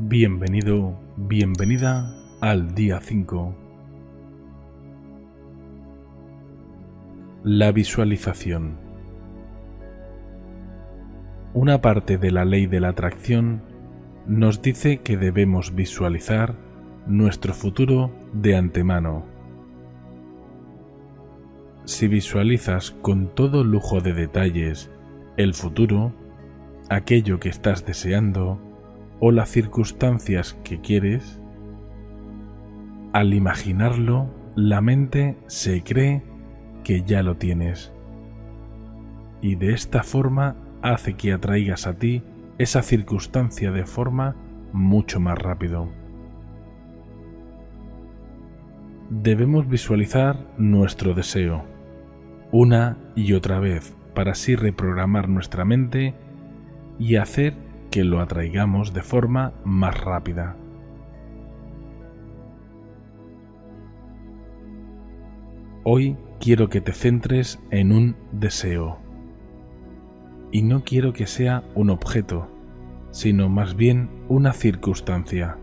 Bienvenido, bienvenida al día 5. La visualización. Una parte de la ley de la atracción nos dice que debemos visualizar nuestro futuro de antemano. Si visualizas con todo lujo de detalles el futuro, aquello que estás deseando o las circunstancias que quieres, al imaginarlo, la mente se cree que ya lo tienes y de esta forma hace que atraigas a ti esa circunstancia de forma mucho más rápido. Debemos visualizar nuestro deseo una y otra vez para así reprogramar nuestra mente y hacer que lo atraigamos de forma más rápida. Hoy quiero que te centres en un deseo. Y no quiero que sea un objeto, sino más bien una circunstancia.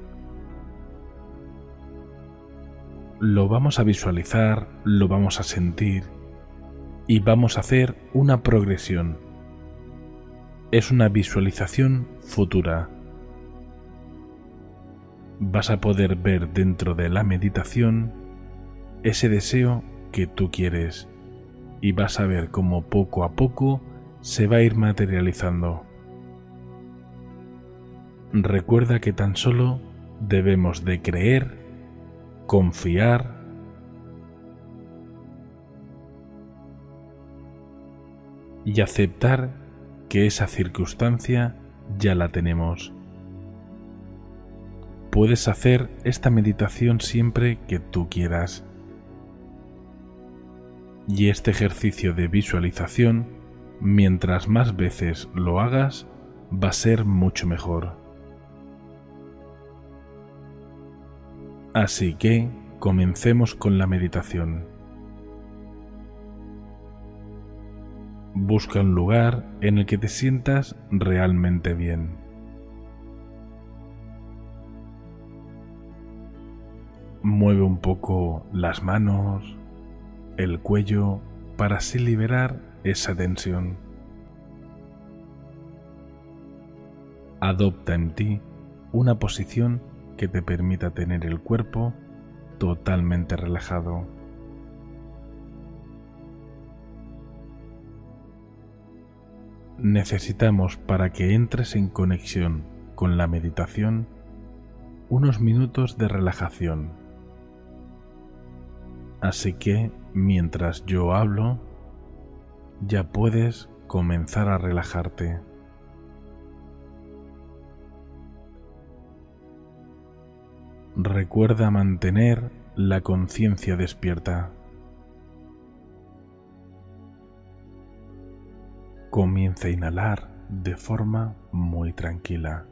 Lo vamos a visualizar, lo vamos a sentir y vamos a hacer una progresión. Es una visualización futura. Vas a poder ver dentro de la meditación ese deseo que tú quieres y vas a ver cómo poco a poco se va a ir materializando. Recuerda que tan solo debemos de creer, confiar y aceptar que esa circunstancia ya la tenemos. Puedes hacer esta meditación siempre que tú quieras. Y este ejercicio de visualización, mientras más veces lo hagas, va a ser mucho mejor. Así que comencemos con la meditación. Busca un lugar en el que te sientas realmente bien. Mueve un poco las manos, el cuello, para así liberar esa tensión. Adopta en ti una posición que te permita tener el cuerpo totalmente relajado. Necesitamos, para que entres en conexión con la meditación, unos minutos de relajación. Así que, mientras yo hablo, ya puedes comenzar a relajarte. Recuerda mantener la conciencia despierta. Comienza a inhalar de forma muy tranquila.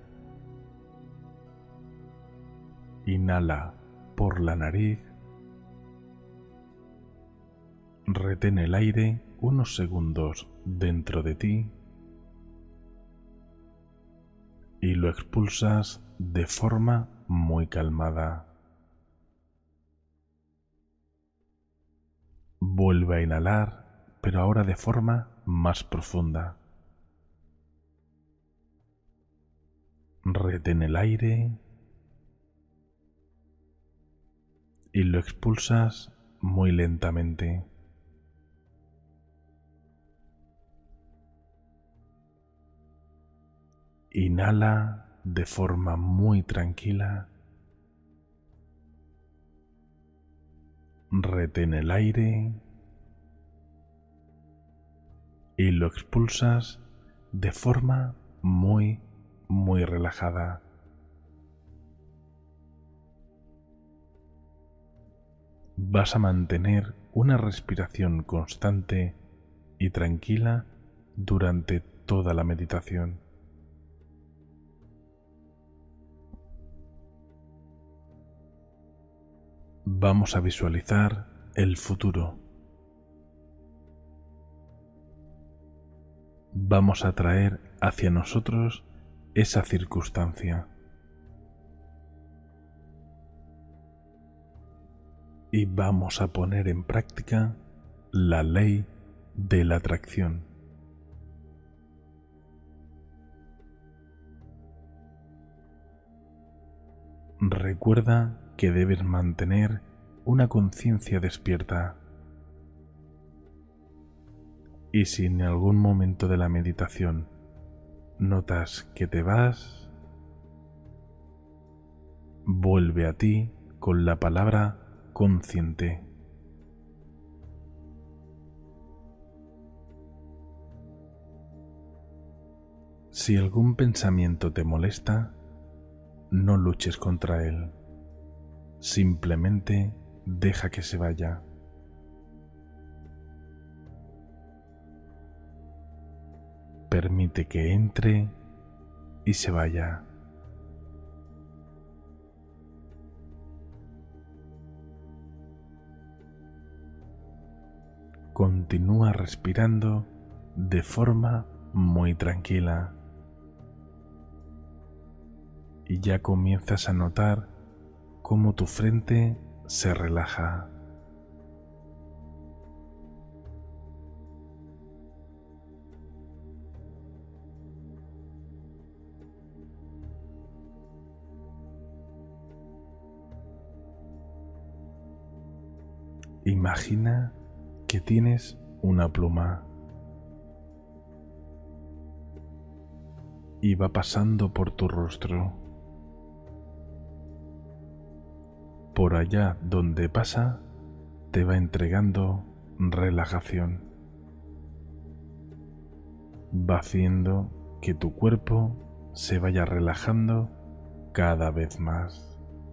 Inhala por la nariz. Retén el aire unos segundos dentro de ti y lo expulsas de forma muy calmada. Vuelve a inhalar, pero ahora de forma más profunda. Retén el aire y lo expulsas muy lentamente. Inhala de forma muy tranquila. Retén el aire y lo expulsas de forma muy relajada. Vas a mantener una respiración constante y tranquila durante toda la meditación. Vamos a visualizar el futuro. Vamos a traer hacia nosotros esa circunstancia. y vamos a poner en práctica la ley de la atracción. Recuerda que debes mantener una conciencia despierta. Y si en algún momento de la meditación notas que te vas, vuelve a ti con la palabra consciente. Si algún pensamiento te molesta, no luches contra él. Simplemente deja que se vaya. Permite que entre y se vaya. Continúa respirando de forma muy tranquila y ya comienzas a notar cómo tu frente se relaja. Imagina que tienes una pluma y va pasando por tu rostro. Por allá donde pasa, te va entregando relajación. Va haciendo que tu cuerpo se vaya relajando cada vez más.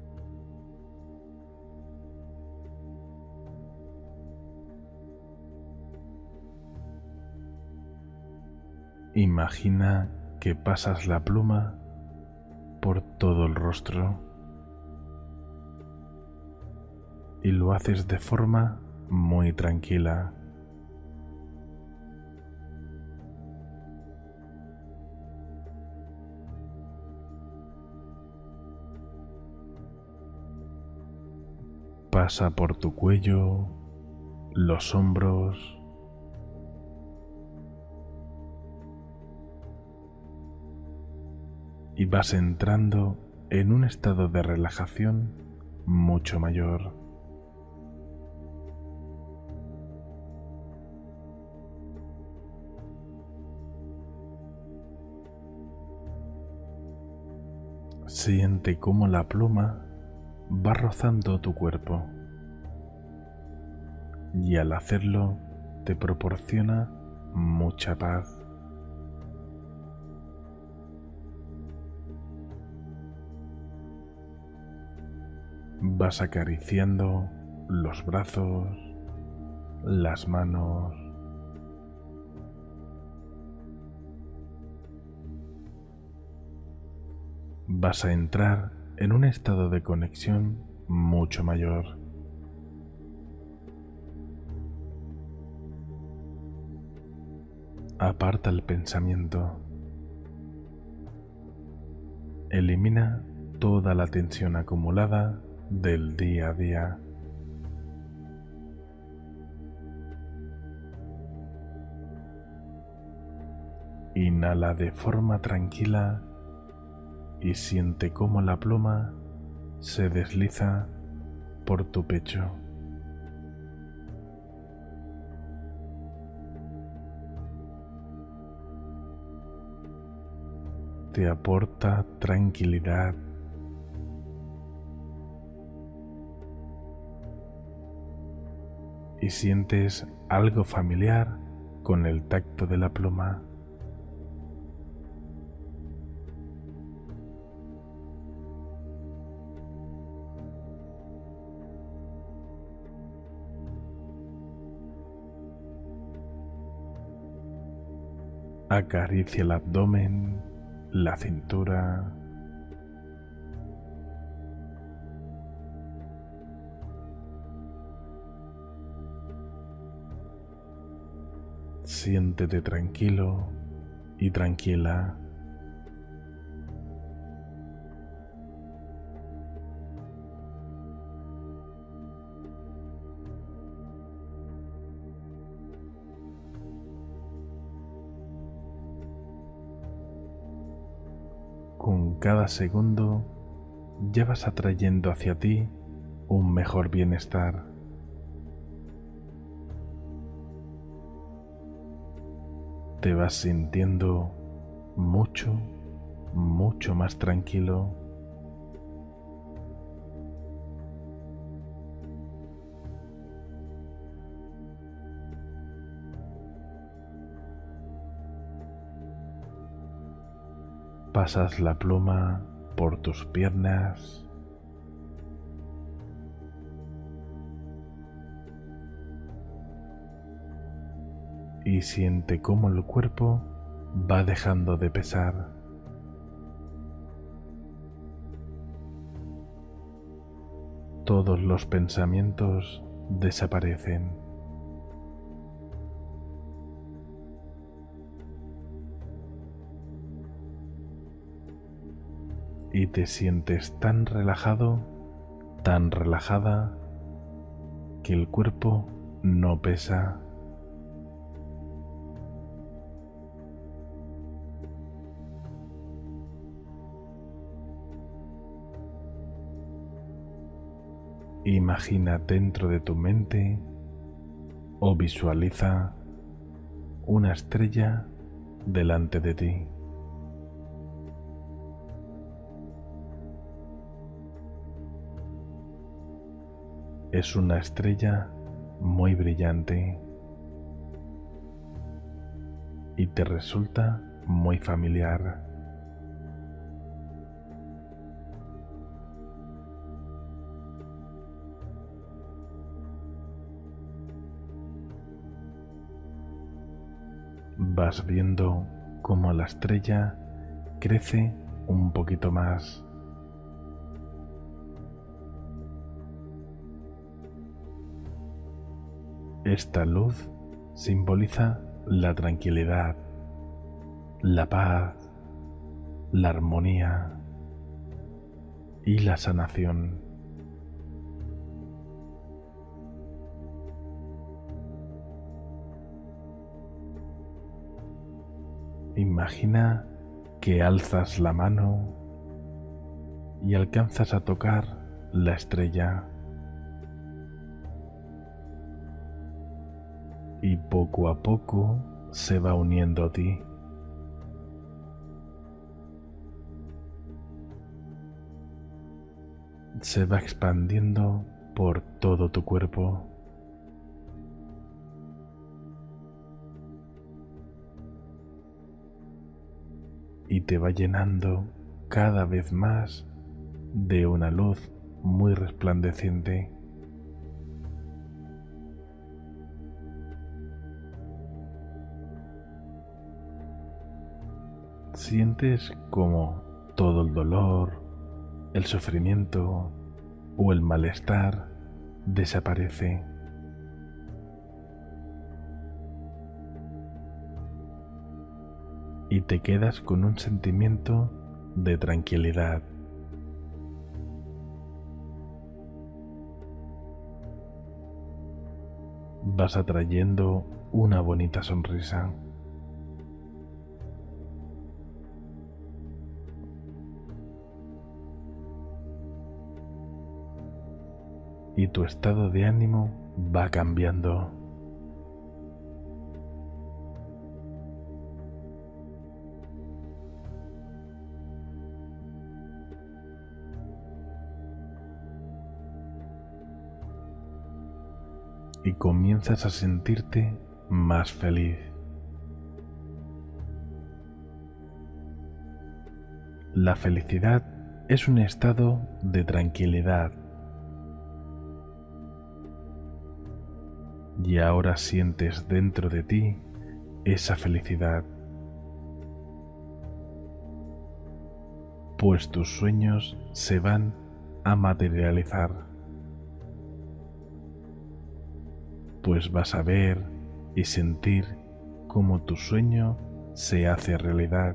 Imagina que pasas la pluma por todo el rostro y lo haces de forma muy tranquila. Pasa por tu cuello, los hombros, y vas entrando en un estado de relajación mucho mayor. Siente cómo la pluma va rozando tu cuerpo y al hacerlo te proporciona mucha paz. Vas acariciando los brazos, las manos, vas a entrar en un estado de conexión mucho mayor. Aparta el pensamiento. Elimina toda la tensión acumulada del día a día. Inhala de forma tranquila y siente cómo la pluma se desliza por tu pecho. Te aporta tranquilidad. Y sientes algo familiar con el tacto de la pluma. Acaricia el abdomen, la cintura. Siéntete tranquilo y tranquila. con cada segundo ya vas atrayendo hacia ti un mejor bienestar. Te vas sintiendo mucho, mucho más tranquilo. Pasas la pluma por tus piernas, y siente cómo el cuerpo va dejando de pesar. Todos los pensamientos desaparecen. Y te sientes tan relajado, tan relajada, que el cuerpo no pesa. Imagina dentro de tu mente o visualiza una estrella delante de ti. Es una estrella muy brillante y te resulta muy familiar. Vas viendo cómo la estrella crece un poquito más. Esta luz simboliza la tranquilidad, la paz, la armonía y la sanación. Imagina que alzas la mano y alcanzas a tocar la estrella. Y poco a poco se va uniendo a ti. Se va expandiendo por todo tu cuerpo. Y te va llenando cada vez más de una luz muy resplandeciente. Sientes como todo el dolor, el sufrimiento o el malestar desaparece. Y te quedas con un sentimiento de tranquilidad. Vas atrayendo una bonita sonrisa. Y tu estado de ánimo va cambiando. Y comienzas a sentirte más feliz. La felicidad es un estado de tranquilidad. Y ahora sientes dentro de ti esa felicidad, pues tus sueños se van a materializar, pues vas a ver y sentir cómo tu sueño se hace realidad.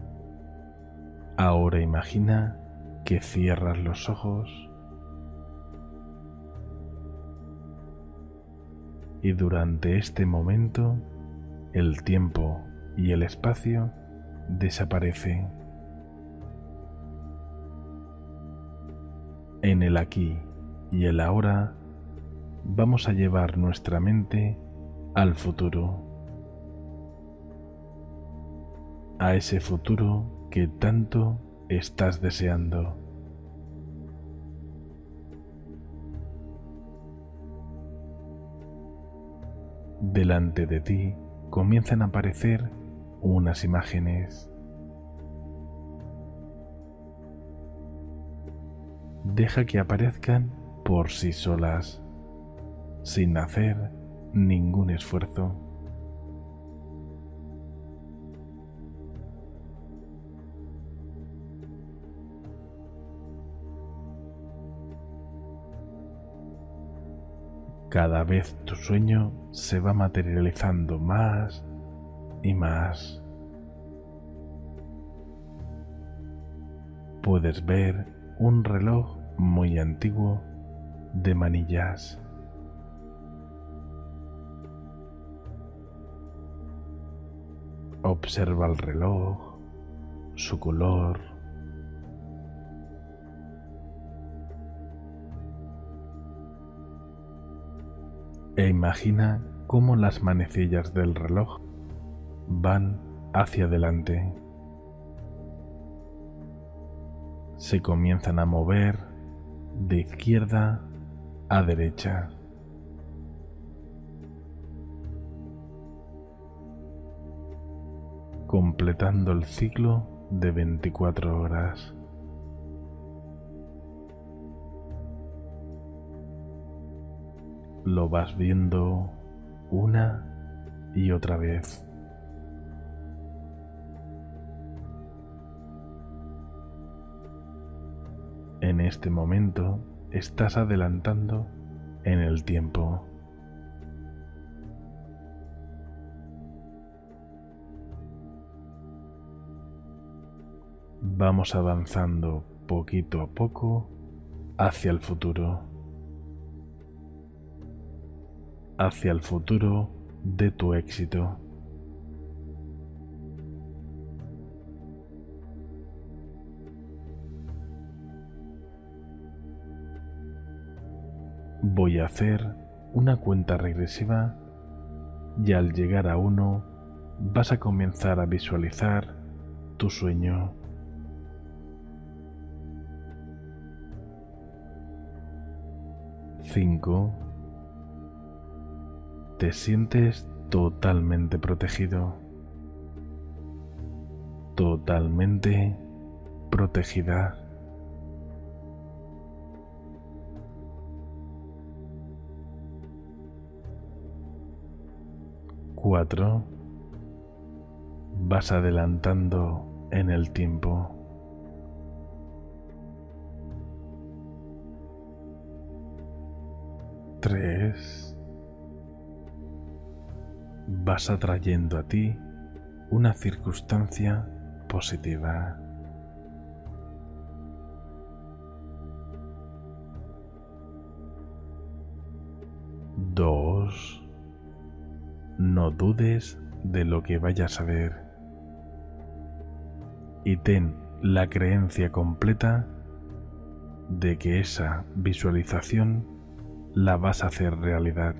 Ahora imagina que cierras los ojos y durante este momento el tiempo y el espacio desaparecen. En el aquí y el ahora vamos a llevar nuestra mente al futuro, a ese futuro que tanto estás deseando. Delante de ti comienzan a aparecer unas imágenes. Deja que aparezcan por sí solas, sin hacer ningún esfuerzo. Cada vez tu sueño se va materializando más y más. Puedes ver un reloj muy antiguo de manillas. Observa el reloj, su color. E imagina cómo las manecillas del reloj van hacia adelante. Se comienzan a mover de izquierda a derecha. Completando el ciclo de 24 horas. Lo vas viendo una y otra vez. En este momento estás adelantando en el tiempo. Vamos avanzando poquito a poco hacia el futuro. Hacia el futuro de tu éxito. Voy a hacer una cuenta regresiva y al llegar a 1 vas a comenzar a visualizar tu sueño. 5. Te sientes totalmente protegido, totalmente protegida. 4. Vas adelantando en el tiempo. 3. Vas atrayendo a ti una circunstancia positiva. 2. No dudes de lo que vayas a ver y ten la creencia completa de que esa visualización la vas a hacer realidad.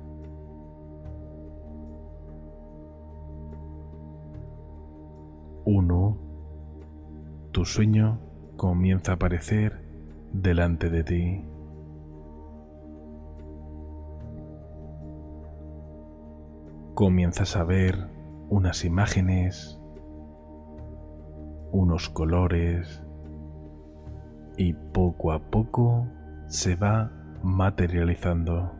1. Tu sueño comienza a aparecer delante de ti. Comienzas a ver unas imágenes, unos colores y poco a poco se va materializando.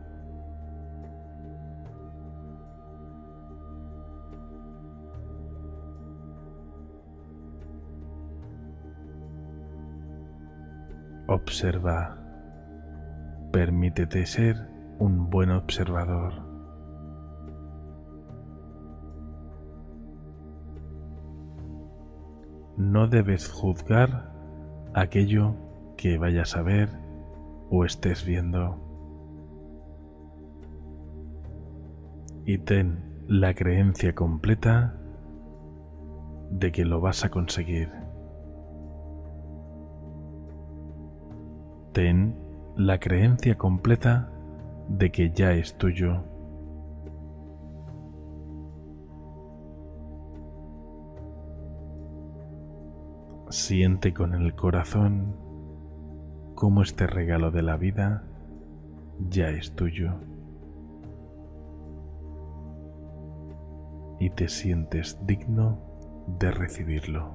Observa. Permítete ser un buen observador. No debes juzgar aquello que vayas a ver o estés viendo. y ten la creencia completa de que lo vas a conseguir. Ten la creencia completa de que ya es tuyo. Siente con el corazón cómo este regalo de la vida ya es tuyo y te sientes digno de recibirlo.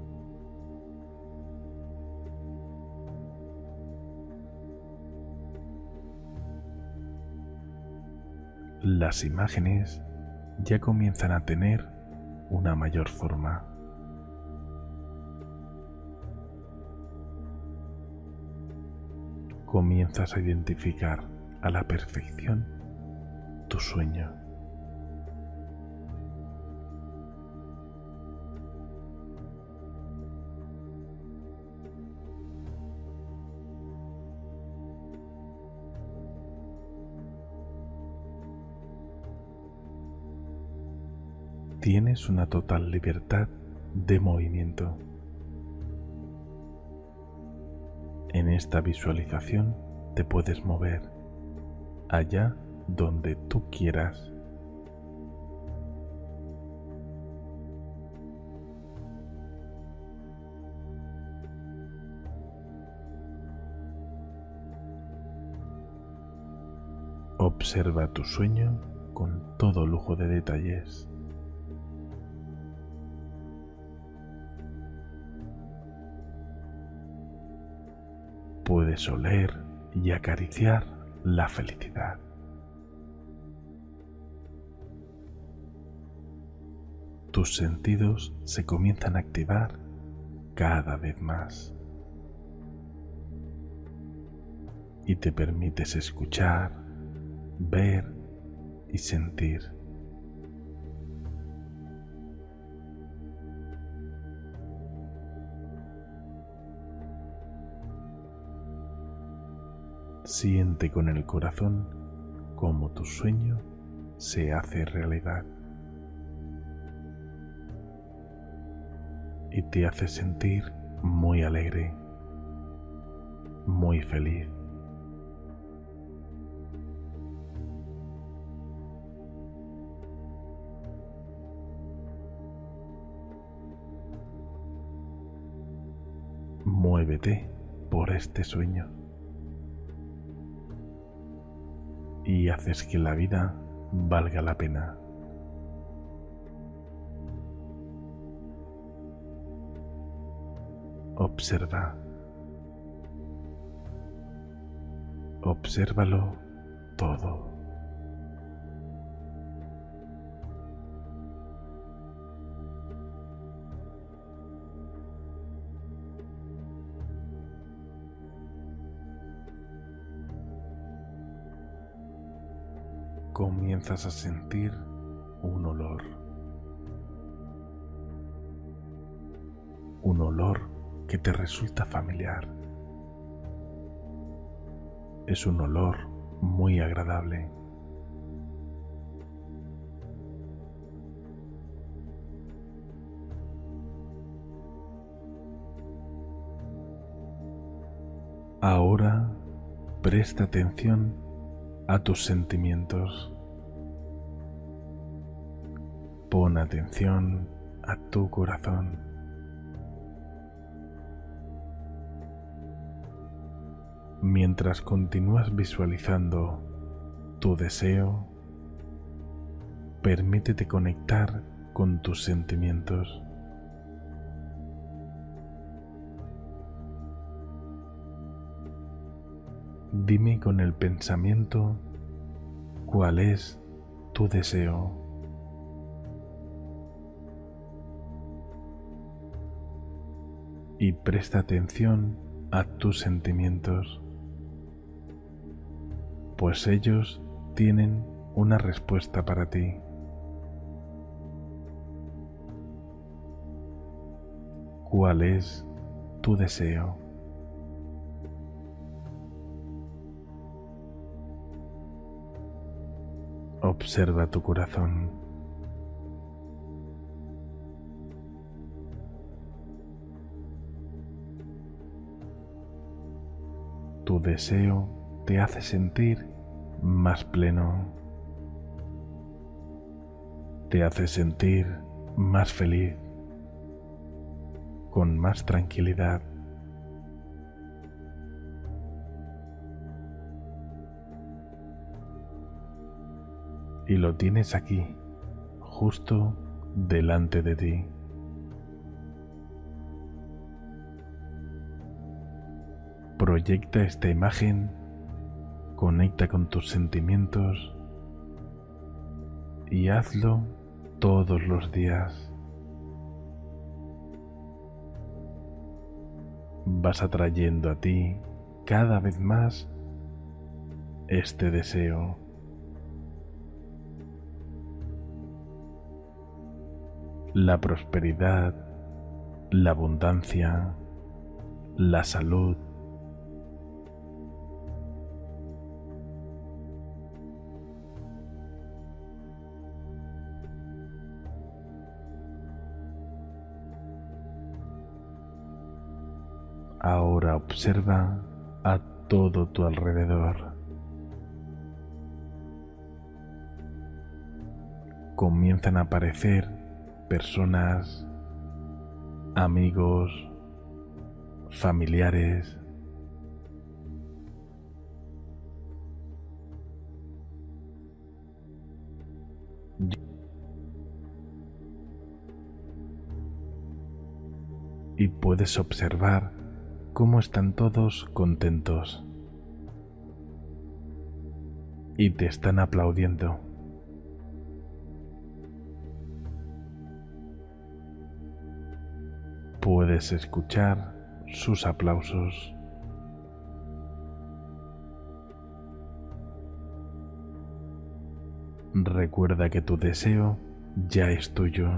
Las imágenes ya comienzan a tener una mayor forma. Comienzas a identificar a la perfección tu sueño. Tienes una total libertad de movimiento. En esta visualización te puedes mover allá donde tú quieras. Observa tu sueño con todo lujo de detalles. Puedes oler y acariciar la felicidad. Tus sentidos se comienzan a activar cada vez más y te permites escuchar, ver y sentir. Siente con el corazón cómo tu sueño se hace realidad y te hace sentir muy alegre, muy feliz. Muévete por este sueño y haces que la vida valga la pena. Observa. Obsérvalo todo. Comienzas a sentir un olor. Un olor que te resulta familiar. Es un olor muy agradable. Ahora presta atención a tus sentimientos. Pon atención a tu corazón. Mientras continúas visualizando tu deseo, permítete conectar con tus sentimientos. Dime con el pensamiento cuál es tu deseo. Y presta atención a tus sentimientos, pues ellos tienen una respuesta para ti. ¿Cuál es tu deseo? Observa tu corazón. Tu deseo te hace sentir más pleno, te hace sentir más feliz, con más tranquilidad. Y lo tienes aquí, justo delante de ti. Proyecta esta imagen, conecta con tus sentimientos y hazlo todos los días. Vas atrayendo a ti cada vez más este deseo. La prosperidad, la abundancia, la salud. Ahora observa a todo tu alrededor. Comienzan a aparecer personas, amigos, familiares. Y puedes observar cómo están todos contentos y te están aplaudiendo. Puedes escuchar sus aplausos. Recuerda que tu deseo ya es tuyo.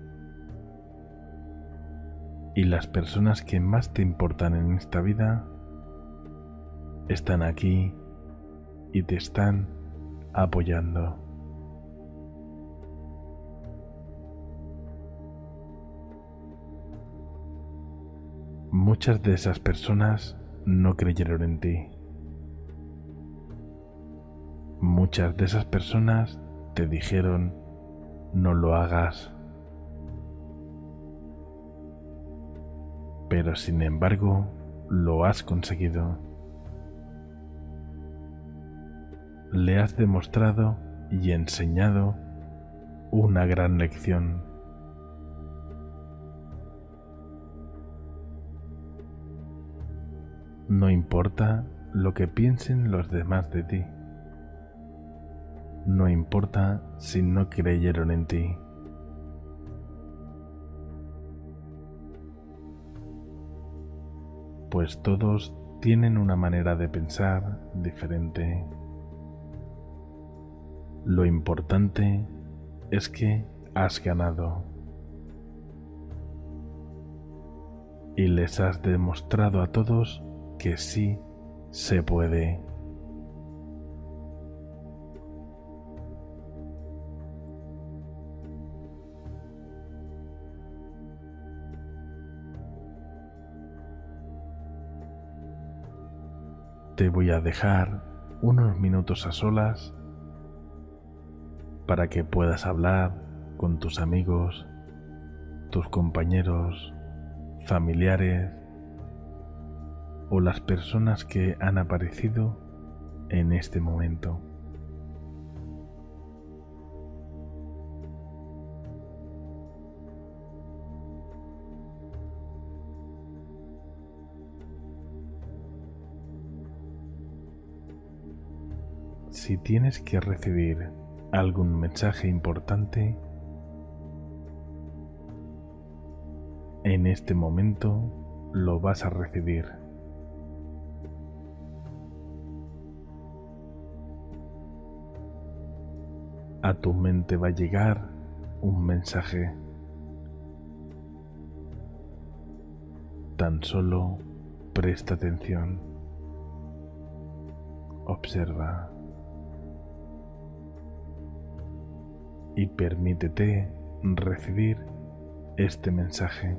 Y las personas que más te importan en esta vida están aquí y te están apoyando. Muchas de esas personas no creyeron en ti. Muchas de esas personas te dijeron, no lo hagas. Pero sin embargo, lo has conseguido. Le has demostrado y enseñado una gran lección. No importa lo que piensen los demás de ti. No importa si no creyeron en ti. Pues todos tienen una manera de pensar diferente. Lo importante es que has ganado y les has demostrado a todos que sí se puede. Te voy a dejar unos minutos a solas para que puedas hablar con tus amigos, tus compañeros, familiares o las personas que han aparecido en este momento. Si tienes que recibir algún mensaje importante, en este momento lo vas a recibir. A tu mente va a llegar un mensaje. Tan solo presta atención. Observa. y permítete recibir este mensaje.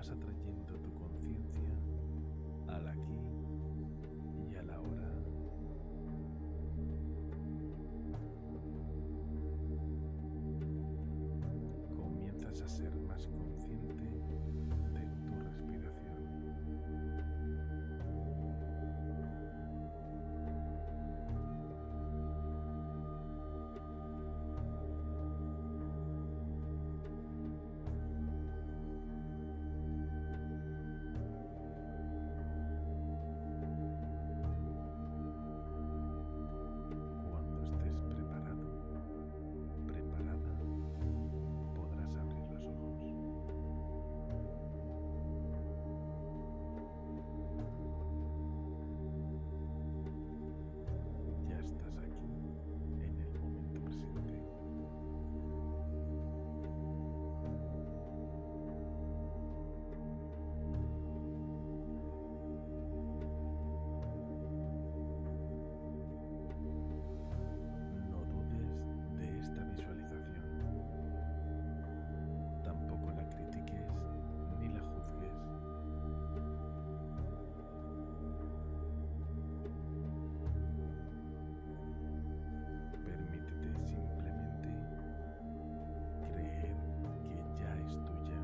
vas atrayendo tu conciencia al aquí y a la ahora. Comienzas a ser más consciente de tu respiración. Cuando estés preparado, preparada, podrás abrir los ojos. Ya estás aquí en el momento presente. No dudes de esta visualización. Tampoco la critiques ni la juzgues. Permítete simplemente creer que ya es tuya.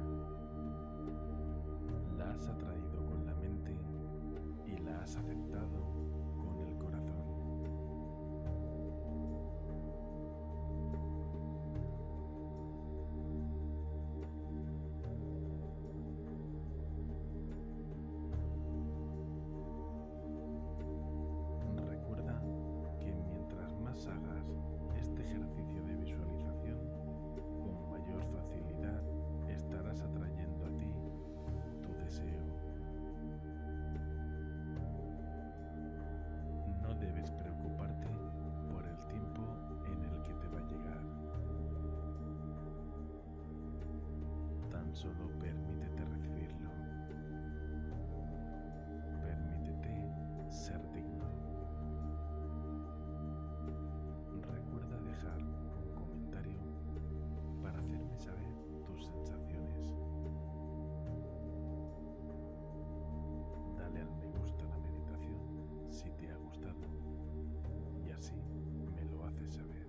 La has atraído con la mente y la has aceptado con el corazón. Recuerda que mientras más hagas este ejercicio de visualización, con mayor facilidad estarás atrayendo a ti tu deseo. No debes preocuparte por el tiempo en el que te va a llegar. Tan solo permítete recibirlo. Permítete ser digno. Recuerda dejar un comentario para hacerme saber tus sensaciones. Dale al me gusta a la meditación si te ha gustado y así me lo haces saber.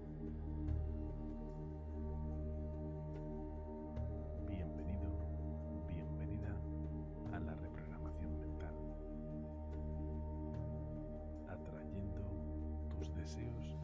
Bienvenido, bienvenida a la reprogramación mental, atrayendo tus deseos